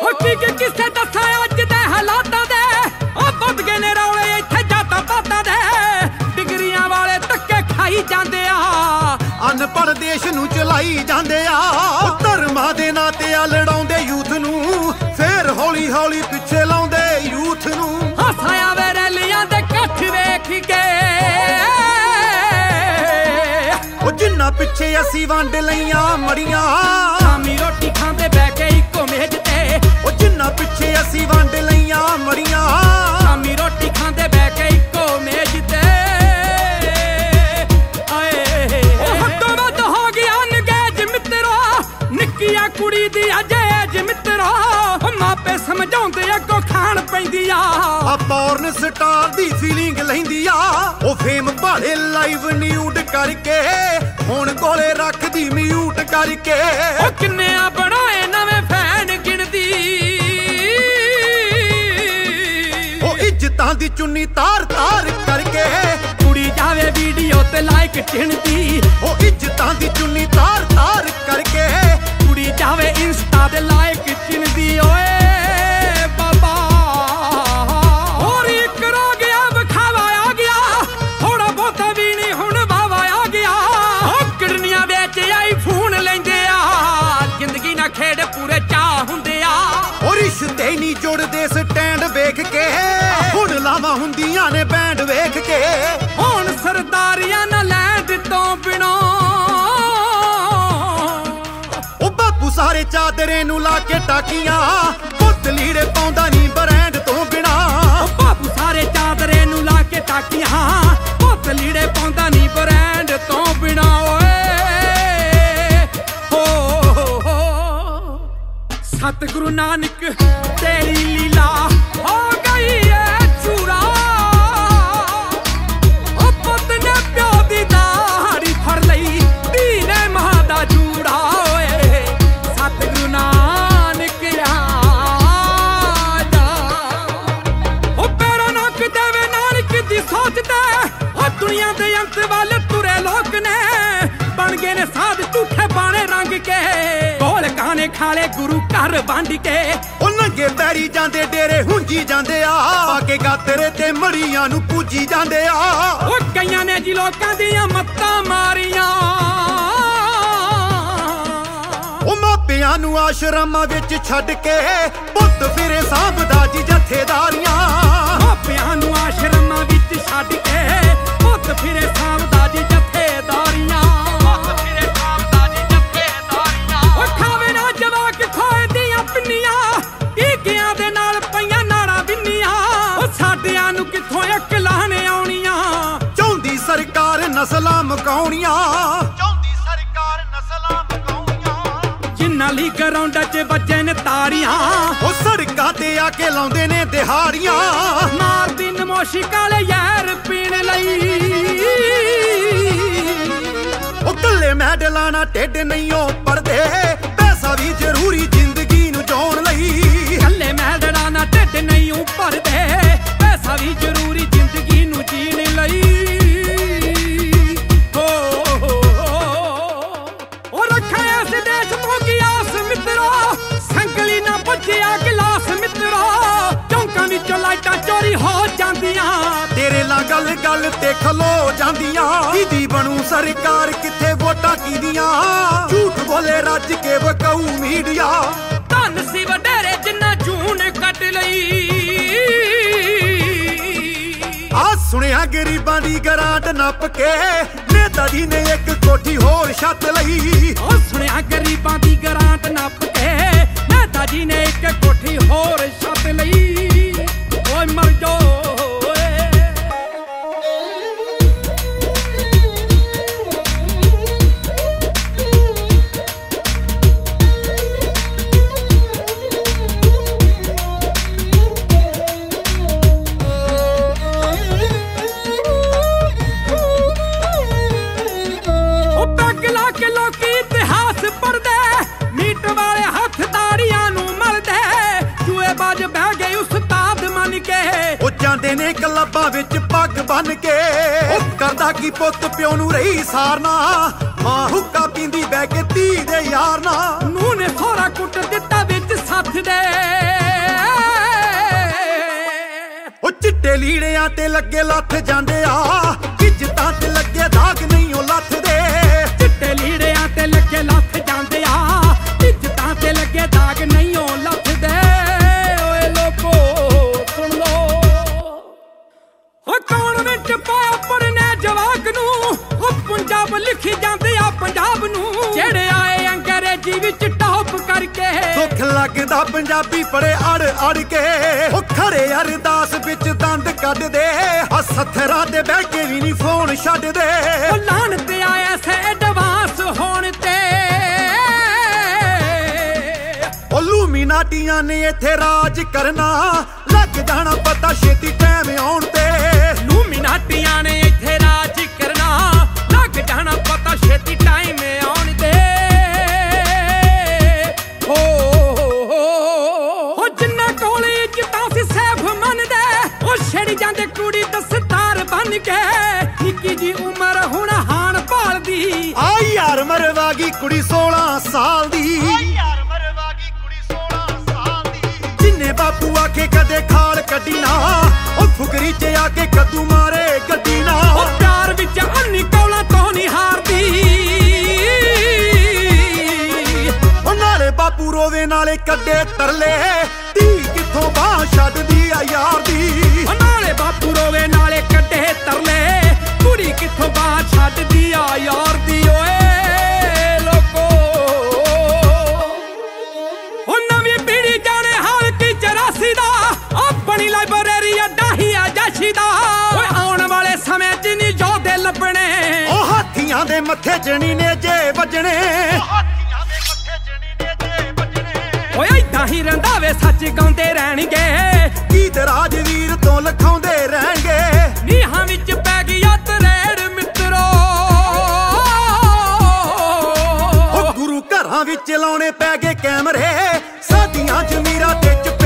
किसे दसा अज दे हालातां दे बद गए ने रौले इत्थे जातां पातां दे डिगरियां वाले धक्के खाई जांदे आ अनपढ़ देश नूं चलाई जांदे आ धर्मां दे नां ते लड़ाउंदे यूथ नूं फिर हौली हौली पिछे लाउंदे यूथ नूं हसाया वे रैलियां दे कठ वेख के जिन्ना पिछे असी वंड लईआं मड़ियां शामी रोटी खांदे बैठ के इक्को मेज ते जिन्ना पिछे असी वंड लईआं मड़ियां शामी रोटी खांदे बैठ के इक्को मेज ते हद्दों वध हो गया नगैज मित्रो निक्किया कुड़ी दी अजेज मित्रो मापे समझाउंदे अगों खाण पैंदी आ पॉर्न स्टार दी फीलिंग लैंदी आ ओ फेम भाले लाइव न्यूड करके हुण कोले रख दी म्यूट करके ओ किन्ने बनाए नवे फैन गिनदी ओ इज्जतां दी चुन्नी तार तार करके कुड़ी जावे वीडियो ते लाइक टिणदी ओ इज्जतां दी चुन्नी तार तार करके कुड़ी जावे इंस्टा ते लाइक टिणदी ओए बाबा और एक रो गया बखावा आ गया थोड़ा बहुता भी नहीं हुण बावा आ गया किडनियां बेच आई फोन लेंदे आ जिंदगी ना खेड पूरे चाह हुंदे आ और रिश्ते नहीं जुड़दे स्टैंड वेख के हुण लावां हुंदियां ने बैंड वेख के हुण सरदारियां ना लैंड तो बिना ओ बापू सारे चादरे नूं ला के टाकियां पुੱਤ लीड़े पाउंदा नहीं ब्रांड तो बिना बापू सारे चादरे नूं ला के टाकियां पुੱਤ लीड़े पाउंदा नहीं ब्रांड तो बिना सतगुरु नानक तेरी लीला हो गई है चूरा ओ पुੱਤ ने प्यो दी दाढ़ी फड़ लई धी ने मां दा जूड़ा ओए सतगुरु नानक आजा ओ पैरों नक देवे नानक दी सोचते ओ दुनिया दे अंत वाल तुरे लोक ने बन गए ने साध झूठे बाणे रंग के गोल गाने खाले गुरु घर बंड के ओ नंगे पैरी जांदे डेरे हुंजी जांदे आ पाके गातरे ते मड़ियां नूं पूजी जांदे आ ओ कईयां ने जी लोकां दियां मत्तां मारियां ओ मापियां नूं आश्रमां विच छड्ड के पुੱਤ फिरे सांभदा जी जथेदारियां मापियां नूं आश्रमां विच छड्ड के पुੱਤ फिरे सांभदा जी जथेदारियां ओ खावे ना जवाक खोए दियां पिन्नियां टीकियां दे नाल पईयां नाड़ां बिन्नियां ओ साडियां नूं कित्थों अकलां ने आउणियां चाहुंदी सरकार नस्लां मकाउणियां चाहुंदी सरकार नस्लां मकाउणियां जिन्ना ली ग्राउंडां च बच्चे ने तारियां ओ सड़कां ते आके लाउंदे ने दिहाड़ियां मारदी नमोशी काले यार पीण लई ओ कल्ले मैडलां नाल ढिड नहीं ओ पड़दे पैसा भी जरूरी जिंदगी नूं जिउण लई कल्ले मैडलां नाल ढिड नहीं ओ भरदे पैसा भी जरूरी जिंदगी नूं जीण लई ओ रखा इस देश मोगी आस मित्रो संगली ना भज्जिया गिलास मित्रो चौंकां विचों लाइटां चोरी हो जांदियां तेरे नाल गल गल ते खलो जांदियां किदी बनू सरकार किथे वोटां कीदियां झूठ बोले रज के वकाऊ मीडिया धन सी वडेरे जिन्ना जून कट लई आ सुनिया गरीबां दी गरांट नप के नेता जी ने एक कोठी होर छत लई ओ सुनिया गरीबां दी गरांट नप के नेता जी ने एक कोठी होर छत लई ओए मर जो ਜਾਂਦੇ ਨੇ ਕਲੱਬਾਂ ਵਿੱਚ ਪੱਗ ਬੰਨ ਕੇ ਕਰਦਾ ਕੀ ਪੁੱਤ ਪਿਓ ਨੂੰ ਰਹੀ ਸਾਰਨਾ ਮਾਂ ਹੁੱਕਾ ਪੀਂਦੀ ਬਹਿ ਕੇ ਧੀ ਦੇ ਯਾਰ ਨਾ ਨੂੰ ਨੇ ਸੋਹਰਾ ਕੁੱਟ ਦਿੱਤਾ ਵਿੱਚ ਸੱਥ ਦੇ ਲੀੜਿਆਂ ਤੇ ਲੱਗੇ ਲੱਥ ਜਾਂਦੇ ਆ ਇੱਜ਼ਤਾਂ ਤੇ ਲੱਗੇ ਦਾਗ ਨਹੀਂ ਉਹ ਲੱਥਦੇ ਚਿੱਟੇ ਲੀੜਿਆਂ ਤੇ ਲੱਗੇ ਲੱਥ ਜਾਂਦੇ ਆ ਇੱਜ਼ਤਾਂ ਤੇ ਲੱਗੇ ਦਾਗ ਨਹੀਂ ਉਹ ਲੱਥਦੇ ਓਏ ਲੋਕੋ ਸੁਣ ਲੋ ਹੋ ਕੌਣ ਵਿੱਚ ਪਾਇਆ ਪੜਨੇ ਜਵਾਕ ਨੂੰ ਉਹ ਪੰਜਾਬ ਲਿਖੀ ਜਾਂਦੇ ਆ ਪੰਜਾਬ ਨੂੰ ਜਿਹੜੇ ਆਏ ਅੰਗਰੇਜ਼ੀ ਵਿੱਚ ਟੌਪ ਕਰਕੇ ਦੁੱਖ ਲੱਗਦਾ ਪੰਜਾਬੀ ਪੜੇ ਅੜ ਅੜ ਕੇ ਉਹ ਖੜੇ ਅਰਦਾਸ ਵਿੱਚ ਦੰਦ ਕੱਢਦੇ ਹੱਥਰਾਂ ਤੇ ਬਹਿ ਕੇ ਵੀ ਨਹੀਂ ਫੋਨ ਛੱਡਦੇ ਉਹ ਲਾਣ ਤੇ ਆਇਆ ਸੇ ਐਡਵਾਂਸ ਹੋਣ ਤੇ ਉਹ ਲੂਮੀਨਾਟੀਆਂ ਨੇ ਇੱਥੇ ਰਾਜ ਕਰਨਾ ਲੱਗ ਜਾਣਾ ਪਤਾ ਛੇਤੀ ਟਾਈਮ ਆਉਣ ਤੇ ਲੂਮੀਨਾਟੀਆਂ ਨੇ ਇੱਥੇ ਰਾਜ ਕਰਨਾ ਲੱਗ ਜਾਣਾ ਪਤਾ ਛੇਤੀ ਟਾਈਮ ਆਉਣ ਤੇ ਹੋ ਜਿੰਨਾ ਕੋਲ ਇੱਜ਼ਤਾਂ ਸੀ ਸੈਫ ਮੰਨਦੇ ਉਹ ਛੜ ਜਾਂਦੇ ਕੁੜੀ ਦਸਤਾਰ ਬਣ ਕੇ ਨਿੱਕੀ ਜੀ ਉਮਰ ਹੁਣ ਹਾਣ ਭਾਲਦੀ ਆ ਯਾਰ ਮਰਵਾ ਗਈ ਕੁੜੀ 16 ਸਾਲ ਦੀ ਜਿੰਨੇ ਬਾਪੂ ਆਖੇ ਕਦੇ ਖਾਲ ਕੱਢੀ ਨਾ ਉਹ ਫੁਕਰੀ 'ਚ ਆ ਕੇ ਕੱਦੂ ਮਾਰੇ ਗੱਡੀ ਨਾ ਉਹ ਪਿਆਰ ਵਿੱਚ ਅੰਨੀ ਕੌਲਾਂ ਤੋਂ ਨਹੀਂ ਹਾਰਦੀ ਉਹ ਨਾਲੇ ਬਾਪੂ ਰੋਵੇ ਨਾਲੇ ਕੱਢੇ ਤਰਲੇ ਧੀ ਕਿੱਥੋਂ ਬਾਹ ਛੱਡਦੀ ਆ ਯਾਰ ਦੀ ਉਹ ਨਾਲੇ ਬਾਪੂ ਰੋਵੇ ਨਾਲੇ ਕੱਢੇ ਤਰਲੇ ਕੁੜੀ ਕਿੱਥੋਂ ਬਾਹ ਛੱਡਦੀ ਆ ਯਾਰ ਦੀ ਓਏ ਲੋਕੋ ਉਹ ਨਵੀਂ ਪੀੜੀ ਜਾਣੇ ਹਾਲ ਕੀ 84 ਦਾ ਆਪਣੀ ਲਾਇਬ੍ਰੇਰੀ ਅੱਡਾ ਹੀ ਆ ਜਾਸ਼ੀ ਦਾ ਓਏ ਆਉਣ ਵਾਲੇ ਸਮੇਂ 'ਚ ਨਹੀਂ ਯੋਧੇ ਲੱਭਣੇ ਉਹ ਹਾਥੀਆਂ ਦੇ ਮੱਥੇ ਜਣੀ ਨੇ ਜੇ ਵੱਜਣੇ ਓਏ ਏਦਾਂ ਹੀ ਰੰਧਾਵੇ ਸੱਚ ਗਾਉਂਦੇ ਰਹਿਣਗੇ ਗੀਤ ਰਾਜਵੀਰ ਤੋਂ ਲਿਖਾਉਂਦੇ ਰਹਿਣਗੇ ਨੀਹਾਂ ਵਿੱਚ ਪੈ ਗਿਆ ਤਰੇੜ ਮਿੱਤਰੋ ਉਹ ਗੁਰੂ ਘਰਾਂ ਵਿੱਚ ਲਾਉਣੇ ਪੈ ਗਏ ਕੈਮਰੇ ਸਾਡੀਆਂ ਜ਼ਮੀਰਾਂ ਤੇ